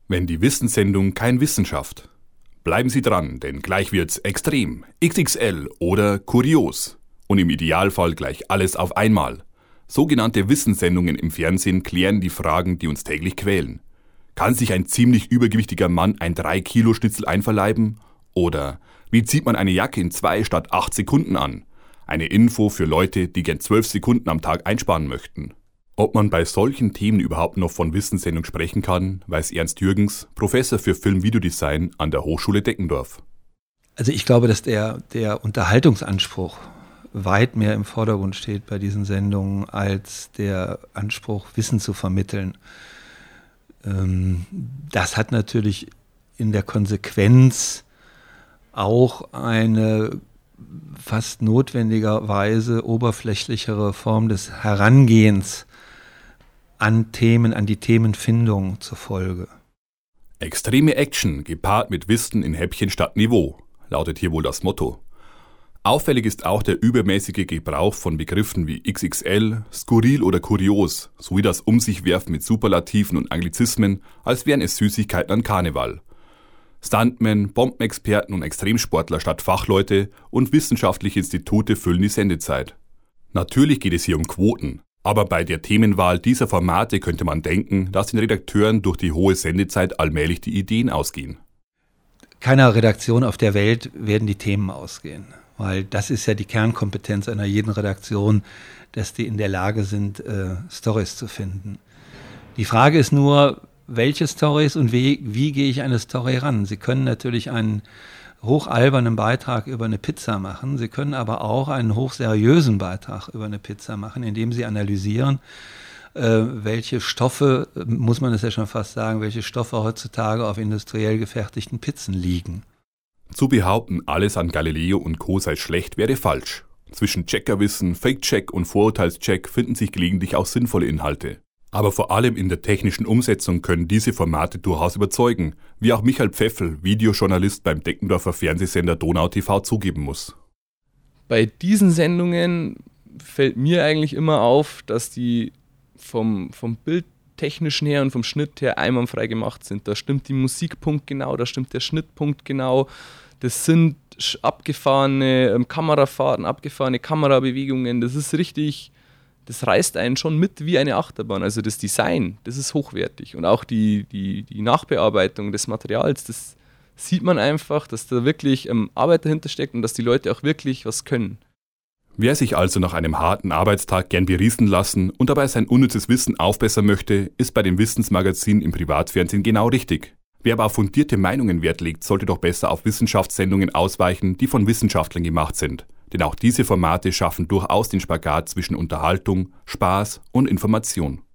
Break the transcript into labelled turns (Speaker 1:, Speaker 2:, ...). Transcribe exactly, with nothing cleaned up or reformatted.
Speaker 1: Wenn die Wissenssendung kein Wissen schafft. Bleiben Sie dran, denn gleich wird's extrem, X X L oder kurios. Und im Idealfall gleich alles auf einmal. Sogenannte Wissenssendungen im Fernsehen klären die Fragen, die uns täglich quälen. Kann sich ein ziemlich übergewichtiger Mann ein drei Kilo Schnitzel einverleiben? Oder wie zieht man eine Jacke in zwei statt acht Sekunden an? Eine Info für Leute, die gern zwölf Sekunden am Tag einsparen möchten. Ob man bei solchen Themen überhaupt noch von Wissenssendung sprechen kann, weiß Ernst Jürgens, Professor für Film-Videodesign an der Hochschule Deckendorf.
Speaker 2: Also ich glaube, dass der, der Unterhaltungsanspruch weit mehr im Vordergrund steht bei diesen Sendungen als der Anspruch, Wissen zu vermitteln. Ähm, das hat natürlich in der Konsequenz auch eine fast notwendigerweise oberflächlichere Form des Herangehens an Themen, an die Themenfindung zur Folge.
Speaker 1: Extreme Action gepaart mit Wissen in Häppchen statt Niveau, lautet hier wohl das Motto. Auffällig ist auch der übermäßige Gebrauch von Begriffen wie X X L, skurril oder kurios, sowie das Um sich werfen mit Superlativen und Anglizismen, als wären es Süßigkeiten an Karneval. Stuntmen, Bombenexperten und Extremsportler statt Fachleute und wissenschaftliche Institute füllen die Sendezeit. Natürlich geht es hier um Quoten. Aber bei der Themenwahl dieser Formate könnte man denken, dass den Redakteuren durch die hohe Sendezeit allmählich die Ideen ausgehen.
Speaker 2: Keiner Redaktion auf der Welt werden die Themen ausgehen, weil das ist ja die Kernkompetenz einer jeden Redaktion, dass die in der Lage sind, äh, Storys zu finden. Die Frage ist nur, welche Storys und wie, wie gehe ich an eine Story ran? Sie können natürlich einen hochalbernen Beitrag über eine Pizza machen. Sie können aber auch einen hochseriösen Beitrag über eine Pizza machen, indem Sie analysieren, äh, welche Stoffe, muss man es ja schon fast sagen, welche Stoffe heutzutage auf industriell gefertigten Pizzen liegen.
Speaker 1: Zu behaupten, alles an Galileo und Co. sei schlecht, wäre falsch. Zwischen Checkerwissen, Fake-Check und Vorurteilscheck finden sich gelegentlich auch sinnvolle Inhalte. Aber vor allem in der technischen Umsetzung können diese Formate durchaus überzeugen, wie auch Michael Pfeffel, Videojournalist beim Deckendorfer Fernsehsender Donau T V, zugeben muss.
Speaker 3: Bei diesen Sendungen fällt mir eigentlich immer auf, dass die vom, vom Bildtechnischen her und vom Schnitt her einwandfrei gemacht sind. Da stimmt die Musikpunkt genau, da stimmt der Schnittpunkt genau. Das sind abgefahrene ähm, Kamerafahrten, abgefahrene Kamerabewegungen. Das ist richtig... Das reißt einen schon mit wie eine Achterbahn. Also das Design, das ist hochwertig. Und auch die, die, die Nachbearbeitung des Materials, das sieht man einfach, dass da wirklich ähm, Arbeit dahinter steckt und dass die Leute auch wirklich was können.
Speaker 1: Wer sich also nach einem harten Arbeitstag gern beriesen lassen und dabei sein unnützes Wissen aufbessern möchte, ist bei dem Wissensmagazin im Privatfernsehen genau richtig. Wer aber auf fundierte Meinungen Wert legt, sollte doch besser auf Wissenschaftssendungen ausweichen, die von Wissenschaftlern gemacht sind. Denn auch diese Formate schaffen durchaus den Spagat zwischen Unterhaltung, Spaß und Information.